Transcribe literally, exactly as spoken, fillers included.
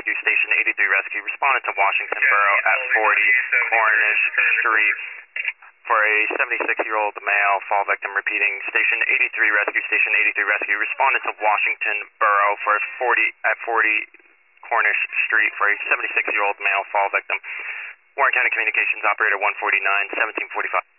Rescue, Station eighty-three Rescue, responded to Washington Borough at forty Cornish Street for a seventy-six-year-old male fall victim. Repeating, Station eighty-three Rescue, Station eighty-three Rescue, responded to Washington Borough for forty at forty Cornish Street for a seventy-six-year-old male fall victim. Warren County Communications Operator one forty-nine, seventeen forty-five.